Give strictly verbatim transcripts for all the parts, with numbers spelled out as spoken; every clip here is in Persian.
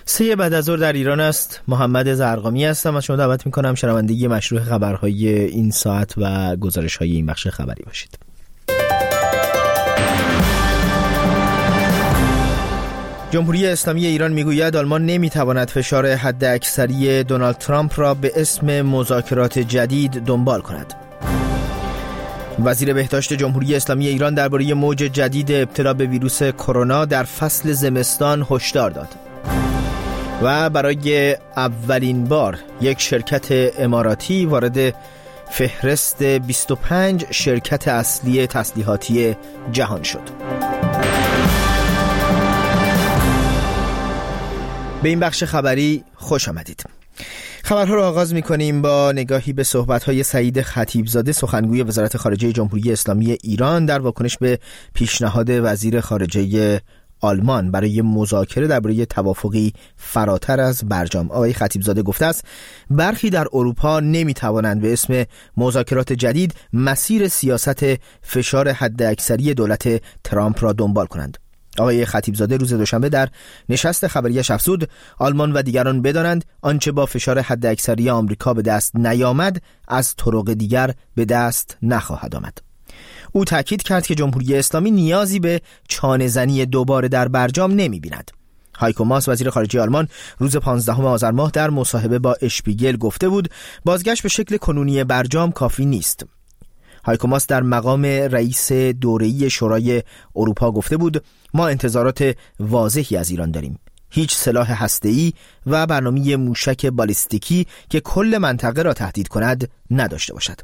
سه بعد از ظهر در ایران است. محمد زرقامی هستم. از شما دعوت میکنم شنونده مشروع خبرهای این ساعت و گزارش‌های این بخش خبری باشید. جمهوری اسلامی ایران میگوید آلمان نمیتواند فشار حداکثری دونالد ترامپ را به اسم مذاکرات جدید دنبال کند. وزیر بهداشت جمهوری اسلامی ایران درباره موج جدید ابتلا به ویروس کرونا در فصل زمستان هشدار داد. و برای اولین بار یک شرکت اماراتی وارد فهرست بیست و پنج شرکت اصلی تسلیحاتی جهان شد. به این بخش خبری خوش آمدید. خبرها را آغاز می‌کنیم با نگاهی به صحبت‌های سعید خطیبزاده، سخنگوی وزارت خارجه جمهوری اسلامی ایران، در واکنش به پیشنهاد وزیر خارجه آلمان برای مذاکره درباره توافقی فراتر از برجام. آقای خطیبزاده گفته است برخی در اروپا نمی‌توانند به اسم مذاکرات جدید مسیر سیاست فشار حداکثری دولت ترامپ را دنبال کنند. آقای خطیبزاده روز دوشنبه در نشست خبریش افزود آلمان و دیگران بدانند آنچه با فشار حداکثری آمریکا به دست نیامد از طرق دیگر به دست نخواهد آمد. او تاکید کرد که جمهوری اسلامی نیازی به چانه‌زنی دوباره در برجام نمی‌بیند. هایکو ماس وزیر خارجه آلمان روز پانزدهم آذر ماه در مصاحبه با اشپیگل گفته بود بازگشت به شکل کنونی برجام کافی نیست. هایکو ماس در مقام رئیس دوره‌ای شورای اروپا گفته بود ما انتظارات واضحی از ایران داریم. هیچ سلاح هسته‌ای و برنامه موشک بالستیکی که کل منطقه را تهدید کند نداشته باشد.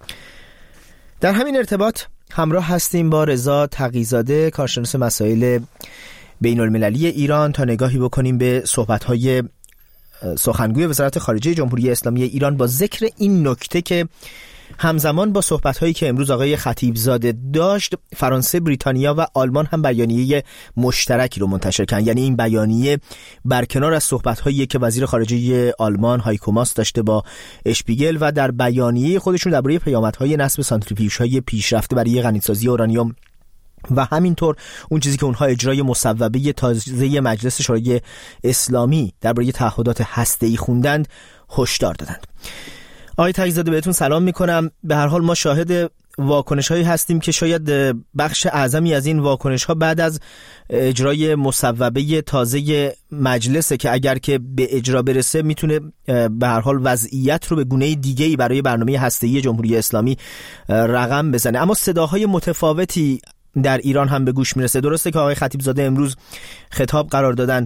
در همین ارتباط همراه هستیم با رضا تقی‌زاده، کارشناس مسائل بین المللی ایران، تا نگاهی بکنیم به صحبت‌های سخنگوی وزارت خارجه جمهوری اسلامی ایران با ذکر این نکته که همزمان با صحبت‌هایی که امروز آقای خطیبزاده داشت، فرانسه، بریتانیا و آلمان هم بیانیه مشترکی رو منتشر کردن. یعنی این بیانیه برکنار از صحبت‌هایی که وزیر خارجه آلمان هایکو ماس داشته با اشپیگل و در بیانیه خودشون درباره پیامدهای نصب سانتریفیوژهای پیشرفته برای غنیسازی اورانیوم و همینطور اون چیزی که اونها اجرای مصوبه تازه مجلس شورای اسلامی درباره تعهدات هسته‌ای خوندند هشدار دادند. آقای تقی‌زاده بهتون سلام میکنم. به هر حال ما شاهد واکنش‌هایی هستیم که شاید بخش اعظمی از این واکنش‌ها بعد از اجرای مصوبه تازه مجلسه که اگر که به اجرا برسه میتونه به هر حال وضعیت رو به گونه دیگه‌ای برای برنامه هسته‌ای جمهوری اسلامی رقم بزنه. اما صداهای متفاوتی در ایران هم به گوش میرسه. درسته که آقای خطیبزاده امروز خطاب قرار دادن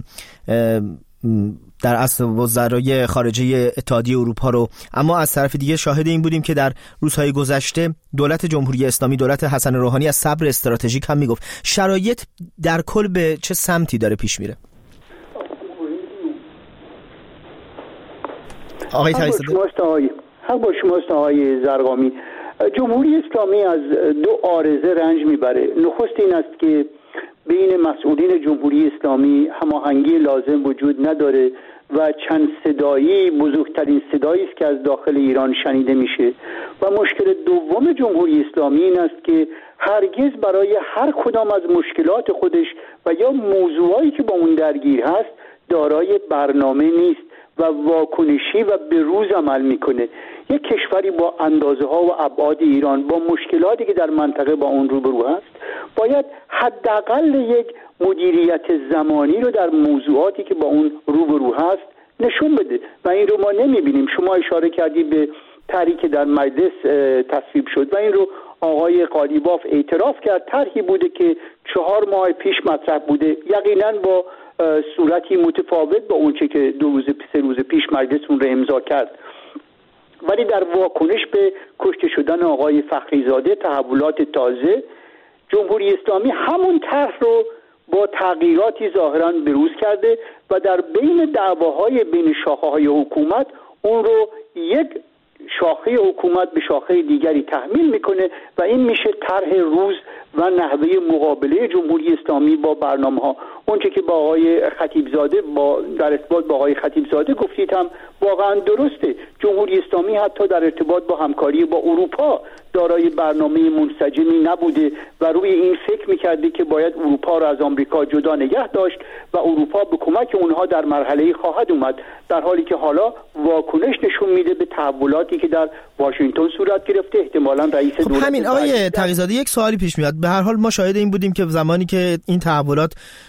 در اصل وزرای خارجه اتحادیه اروپا رو، اما از طرف دیگه شاهد این بودیم که در روزهای گذشته دولت جمهوری اسلامی، دولت حسن روحانی، از صبر استراتژیک هم میگفت. شرایط در کل به چه سمتی داره پیش میره؟ آقای تقی‌زاده. حق با شماست آقای زرقامی. جمهوری اسلامی از دو عارضه رنج میبره. نخست این است که بین مسئولین جمهوری اسلامی هماهنگی لازم وجود نداره و چند صدایی بزرگترین صدایی است که از داخل ایران شنیده میشه. و مشکل دوم جمهوری اسلامی این است که هرگز برای هر کدام از مشکلات خودش و یا موضوعایی که با اون درگیر هست دارای برنامه نیست و واکنشی و به روز عمل میکنه. یک کشوری با اندازه ها و ابعاد ایران، با مشکلاتی که در منطقه با اون روبرو هست، باید حداقل یک مدیریت زمانی رو در موضوعاتی که با اون روبرو هست نشون بده و این رو ما نمیبینیم. شما اشاره کردید به طرحی که در مجلس تصویب شد و این رو آقای قالیباف اعتراف کرد. طرحی بوده که چهار ماه پیش مطرح بوده، یقینا با صورتی متفاوت با اونچه که دو روز سه روز پیش مجلس اون رو امضا کرد. ولی در واکنش به کشته شدن آقای فخریزاده، تحولات تازه، جمهوری اسلامی همون طرح رو با تغییراتی ظاهراً بروز کرده و در بین دعواهای بین شاخه‌های حکومت اون رو یک شاخه حکومت به شاخه دیگری تحمیل میکنه و این میشه طرح روز و نحوه مقابله جمهوری اسلامی با برنامه‌ها. اونچه که با آقای خطیبزاده با در ارتباط با آقای خطیبزاده گفتید هم واقعا درسته. جمهوری اسلامی حتی در ارتباط با همکاری با اروپا دارای برنامه منسجمی نبوده و روی این فکر میکرده که باید اروپا را از آمریکا جدا نگه داشت و اروپا به کمک اونها در مرحله خواهد اومد، در حالی که حالا واکنش نشون میده به تحولاتی که در واشنگتن صورت گرفته. احتمالاً رئیس خب دولت همین آقای تقی‌زاده یک سوالی پیش میاد. به هر حال ما شاهد این بودیم که زمانی که این تحولات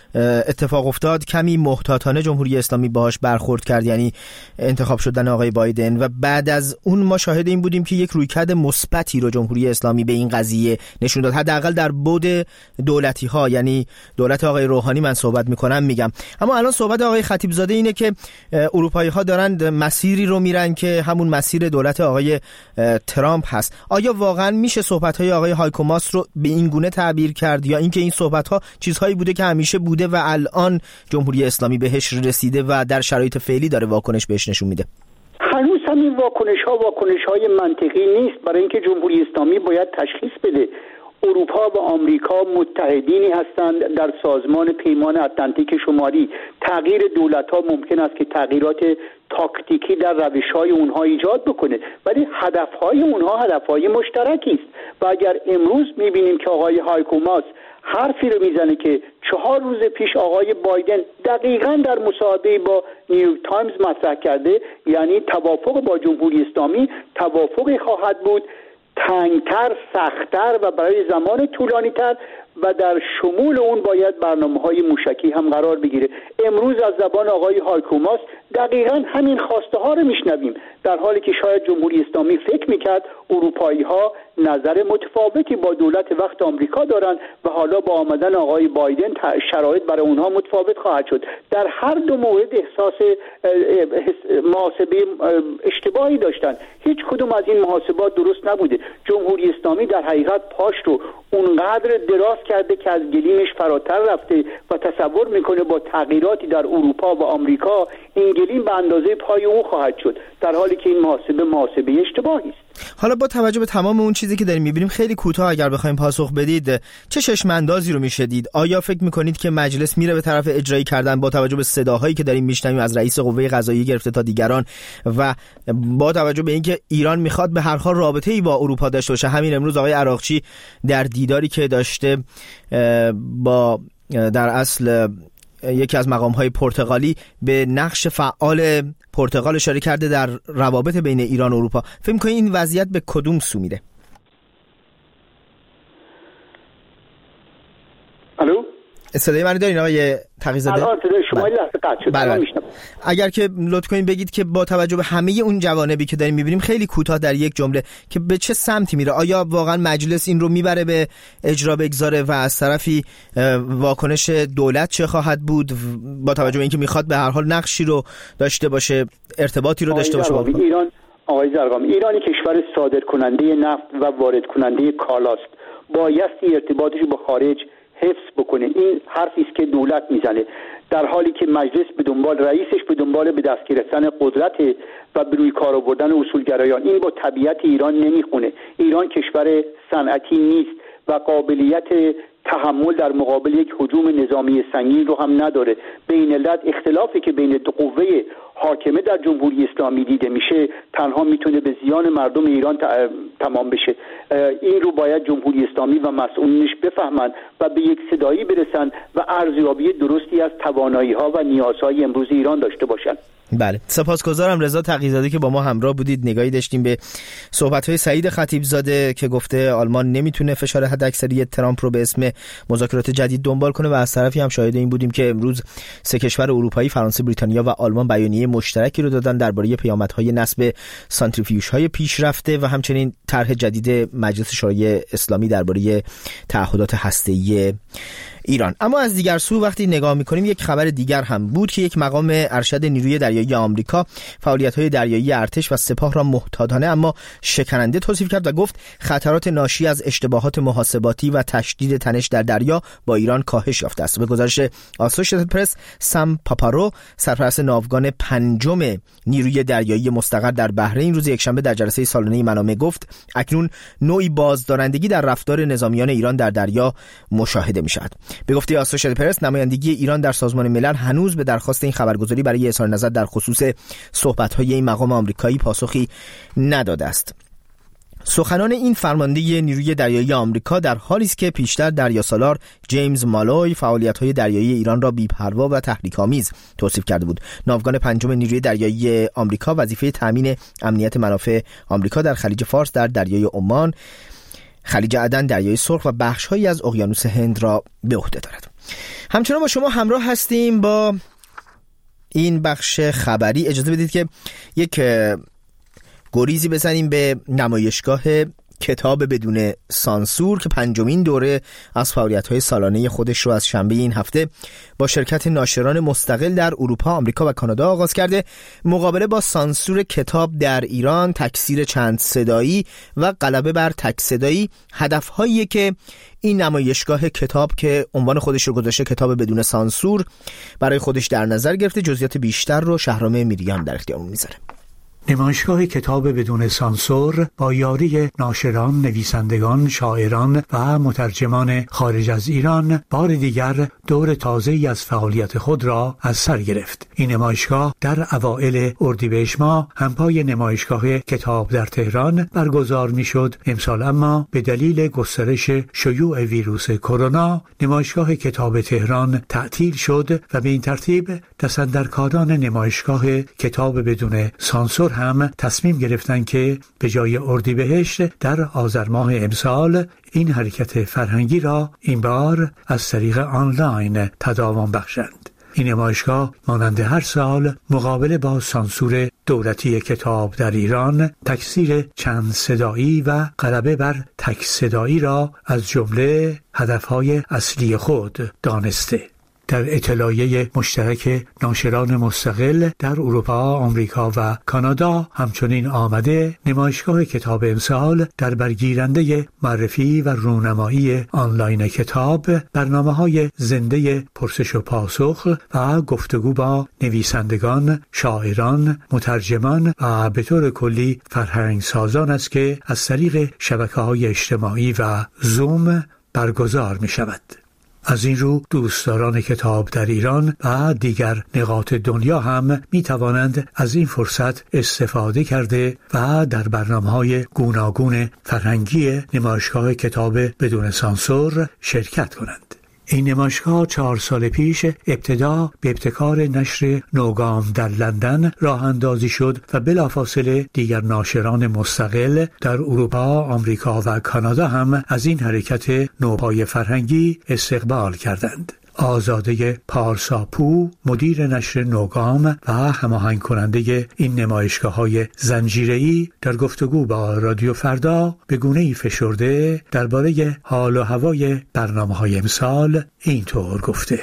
اتفاق افتاد کمی محتاطانه جمهوری اسلامی باهاش برخورد کرد، یعنی انتخاب شدن آقای بایدن، و بعد از اون ما شاهد این بودیم که یک رویکرد مثبتی رو جمهوری اسلامی به این قضیه نشون داد، حداقل در بعد دولتی ها، یعنی دولت آقای روحانی من صحبت میکنم میگم. اما الان صحبت آقای خطیبزاده اینه که اروپایی ها دارند مسیری رو میرن که همون مسیر دولت آقای ترامپ هست. آیا واقعا میشه صحبت های آقای هایکو ماس رو به این گونه تعبیر کرد، یا اینکه این صحبت ها چیزهایی بوده که همیشه بوده و الان جمهوری اسلامی بهش رسیده و در شرایط فعلی داره واکنش بهش نشون میده؟ هنوز همین واکنش ها واکنش های منطقی نیست، برای اینکه جمهوری اسلامی باید تشخیص بده اروپا و آمریکا متحدینی هستند در سازمان پیمان اتلانتیک شمالی. تغییر دولت ها ممکن است که تغییرات تاکتیکی در روش های اونها ایجاد بکنه، ولی هدف های اونها هدف های مشترکی است. و اگر امروز میبینیم که آقای هایکو ماس حرفی رو میزنه که چهار روز پیش آقای بایدن دقیقاً در مصاحبه با نیویورک تایمز مطرح کرده، یعنی توافق با جمهوری اسلامی توافقی خواهد بود تنگتر، سختتر و برای زمان طولانی‌تر و در شمول اون باید برنامه‌های موشکی هم قرار بگیره. امروز از زبان آقای هایکو ماس دقیقاً همین خواسته ها رو میشنویم، در حالی که شاید جمهوری اسلامی فکر میکرد اروپایی ها نظر متفاوتی با دولت وقت آمریکا دارن و حالا با آمدن آقای بایدن شرایط برای اونها متفاوت خواهد شد. در هر دو مورد احساس محاسبه اشتباهی داشتن، هیچ کدوم از این محاسبات درست نبوده. جمهوری اسلامی در حقیقت پاش رو اونقدر دراز کرده که از گلیمش فراتر رفته و تصور میکنه با تغییراتی در اروپا و آمریکا این گلیم به اندازه پای اون خواهد شد، در حالی که این محاسبه محاسبه اشتباهی است. حالا با توجه به تمام اون چیزی که داریم می‌بینیم، خیلی کوتاه اگر بخوایم پاسخ بدید، چه چشم‌اندازی رو میشه دید؟ آیا فکر می‌کنید که مجلس میره به طرف اجرایی کردن با توجه به صداهایی که داریم میشنویم از رئیس قوه قضاییه گرفته تا دیگران، و با توجه به اینکه ایران میخواد به هر حال رابطه‌ای با اروپا داشته باشه؟ همین امروز آقای عراقچی در دیداری که داشته با در اصل یکی از مقام‌های پرتغالی به نقش فعال پرتغال اشاره کرده در روابط بین ایران و اروپا. فکر می‌کنید این وضعیت به کدوم سو میره؟ الو، صدای من دارین آقای تقی‌زاده؟ الان صدای شما لحظه قطع شد. الان میشنم. اگر که لطف کنین بگید که با توجه به همه اون جوانبی که داریم می‌بینیم، خیلی کوتاه در یک جمله، که به چه سمتی میره؟ آیا واقعا مجلس این رو میبره به اجرا بگذاره و از طرفی واکنش دولت چه خواهد بود با توجه به اینکه میخواد به هر حال نقشی رو داشته باشه، ارتباطی رو داشته باشه با ایران؟ آقای زرقامی، ایرانی کشور صادر کننده نفت و وارد کننده کالاست، بایستی ارتباطش با خارج حفظ بکنه. این حرفی است که دولت میزنه، در حالی که مجلس به دنبال رئیسش به دنبال به دست گرفتن قدرت و به روی کار آوردن اصولگرایان. این با طبیعت ایران نمیخونه. ایران کشور صنعتی نیست و قابلیت تحمل در مقابل یک هجوم نظامی سنگین رو هم نداره. بین علت اختلافی که بین دو قوه حاکمه در جمهوری اسلامی دیده میشه تنها میتونه به زیان مردم ایران تمام بشه. این رو باید جمهوری اسلامی و مسئولینش بفهمند و به یک صدایی برسن و ارزیابی درستی از توانایی‌ها و نیازهای امروز ایران داشته باشند. بله، سپاسگزارم رضا تقی‌زاده که با ما همراه بودید. نگاهی داشتیم به صحبت‌های سعید خطیبزاده که گفته آلمان نمیتونه فشار حداکثری ترامپ رو به اسم مذاکرات جدید دنبال کنه، و از طرفی هم شاهد این بودیم که امروز سه کشور اروپایی، فرانسه، بریتانیا و آلمان، بیانیه مشترکی رو دادن درباره پیامدهای نصب سانتریفیوژهای پیشرفته و همچنین طرح جدید مجلس شورای اسلامی درباره تعهدات هسته‌ای ایران. اما از دیگر سو وقتی نگاه می‌کنیم، یک خبر دیگر هم بود که یک مقام ارشد نیروی دریایی آمریکا فعالیت‌های دریایی ارتش و سپاه را محتاطانه اما شکننده توصیف کرد و گفت خطرات ناشی از اشتباهات محاسباتی و تشدید تنش در دریا با ایران کاهش یافته است. به گزارش آسوشیتد پرس، سام پاپارو، سرپرست ناوگان پنجم نیروی دریایی مستقر در بحرین روز یکشنبه در جلسه سالانه منامه گفت اکنون نوعی بازدارندگی در رفتار نظامیان ایران در دریا مشاهده می‌شود. به گفته آسوشیتد پرس، نمایندگی ایران در سازمان ملل هنوز به درخواست این خبرگزاری برای اظهار نظر در خصوص صحبت‌های این مقام آمریکایی پاسخی نداده است. سخنان این فرمانده نیروی دریایی آمریکا در حالی است که پیشتر دریاسالار جیمز مالوی فعالیت‌های دریایی ایران را بی‌پروا و تحریک‌آمیز توصیف کرده بود. ناوگان پنجم نیروی دریایی آمریکا وظیفه تامین امنیت منافع آمریکا در خلیج فارس، در دریای عمان، خلیج عدن، دریای سرخ و بخش‌هایی از اقیانوس هند را به عهده دارد. همچنان با شما همراه هستیم با این بخش خبری. اجازه بدید که یک گریزی بزنیم به نمایشگاه کتاب بدون سانسور که پنجمین دوره از فعالیت‌های سالانه خودش رو از شنبه این هفته با شرکت ناشران مستقل در اروپا، آمریکا و کانادا آغاز کرده. مقابله با سانسور کتاب در ایران، تکثیر چند صدایی و غلبه بر تک صدایی هدف‌هایی که این نمایشگاه کتاب که عنوان خودش رو گذاشته کتاب بدون سانسور برای خودش در نظر گرفته. جزئیات بیشتر رو شهرام میریان در اختیارمون میذاره. نمایشگاه کتاب بدون سانسور با یاری ناشران، نویسندگان، شاعران و مترجمان خارج از ایران بار دیگر دور تازه‌ای از فعالیت خود را از سر گرفت. این نمایشگاه در اوایل اردیبهشت ماه همپای نمایشگاه کتاب در تهران برگزار میشد. امسال اما به دلیل گسترش شیوع ویروس کرونا نمایشگاه کتاب تهران تعطیل شد و به این ترتیب دستاندرکاران نمایشگاه کتاب بدون سانسور هم تصمیم گرفتن که به جای اردیبهشت در آذر ماه امسال این حرکت فرهنگی را این بار از طریق آنلاین تداوم بخشند. این نمایشگاه مانند هر سال مقابله با سانسور دولتی کتاب در ایران، تکثیر چند صدایی و غلبه بر تک صدایی را از جمله هدفهای اصلی خود دانسته. در اطلاعیه مشترک ناشران مستقل در اروپا، آمریکا و کانادا همچنین آمده نمایشگاه کتاب امسال در برگیرنده معرفی و رونمایی آنلاین کتاب، برنامه‌های زنده پرسش و پاسخ و گفتگو با نویسندگان، شاعران، مترجمان و به طور کلی فرهنگ سازان است که از طریق شبکه‌های اجتماعی و زوم برگزار می‌شود. از این رو دوستداران کتاب در ایران و دیگر نقاط دنیا هم می توانند از این فرصت استفاده کرده و در برنامه‌های گوناگون فرهنگی نمایشگاه کتاب بدون سانسور شرکت کنند. این نمایشگاه چهار سال پیش ابتدا به ابتکار نشر نوگام در لندن راه اندازی شد و بلافاصله دیگر ناشران مستقل در اروپا، آمریکا و کانادا هم از این حرکت نوپای فرهنگی استقبال کردند. آزاده پارساپو، مدیر نشر نوگام و هماهنگ کننده این نمایشگاه‌های زنجیره‌ای، در گفتگو با رادیو فردا به گونه‌ای فشرده درباره حال و هوای برنامه‌های امسال اینطور گفته: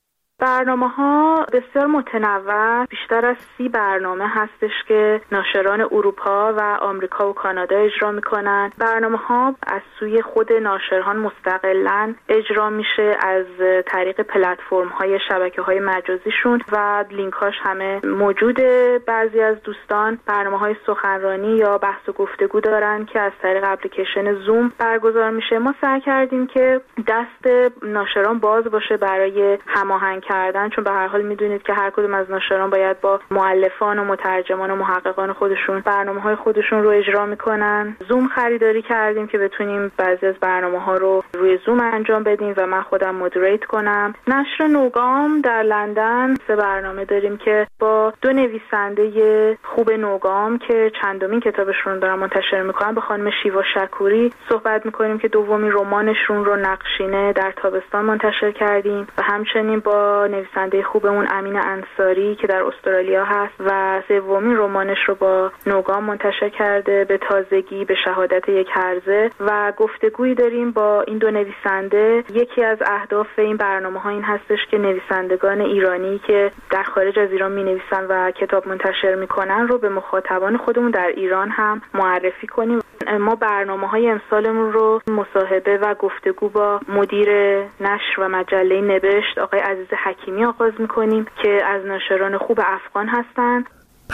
برنامه‌ها بسیار متنوع، بیشتر از سی برنامه هستش که ناشران اروپا و آمریکا و کانادا اجرا میکنن. برنامه‌ها از سوی خود ناشران مستقلاً اجرا میشه از طریق پلتفرم‌های شبکه‌های مجازیشون و لینکاش همه موجوده. بعضی از دوستان برنامه‌های سخنرانی یا بحث و گفتگو دارن که از طریق اپلیکیشن زوم برگزار میشه. ما سعی کردیم که دست ناشران باز باشه برای هماهنگ کردن، چون به هر حال میدونید که هر کدوم از ناشران باید با مؤلفان و مترجمان و محققان خودشون برنامه‌های خودشون رو اجرا میکنن. زوم خریداری کردیم که بتونیم بعضی از برنامه‌ها رو روی زوم انجام بدیم و من خودم مدیریت کنم. نشر نوگام در لندن سه برنامه داریم که با دو نویسنده خوب نوگام که چندمین کتابشون دارن منتشر میکنن، با خانم شیوا شکوری صحبت میکنیم که دومین رمانشون رو نقشینه در تابستان منتشر کردیم و همچنین با نویسنده خوبمون امین انصاری که در استرالیا هست و سومین رمانش رو با نوگام منتشر کرده به تازگی، به شهادت یک هرزه، و گفتگویی داریم با این دو نویسنده. یکی از اهداف این برنامه‌ها این هستش که نویسندگان ایرانی که در خارج از ایران می‌نویسن و کتاب منتشر می‌کنن رو به مخاطبان خودمون در ایران هم معرفی کنیم. ما برنامه‌های امسالمون رو مصاحبه و گفتگو با مدیر نشر و مجله نبشت آقای عزیز حکیمی آغاز می‌کنیم که از ناشران خوب افغان هستند.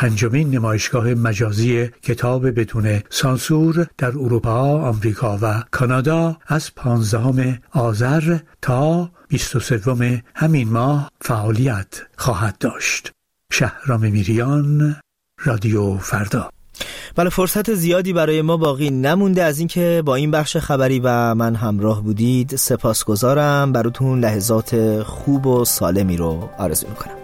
پنجمین نمایشگاه مجازی کتاب بدون سانسور در اروپا، آمریکا و کانادا از پانزدهم آذر تا بیست و سوم همین ماه فعالیت خواهد داشت. شهرام میریان، رادیو فردا. بله، فرصت زیادی برای ما باقی نمونده از اینکه با این بخش خبری و من همراه بودید. سپاسگزارم. براتون لحظات خوب و سالمی رو آرزو میکنم.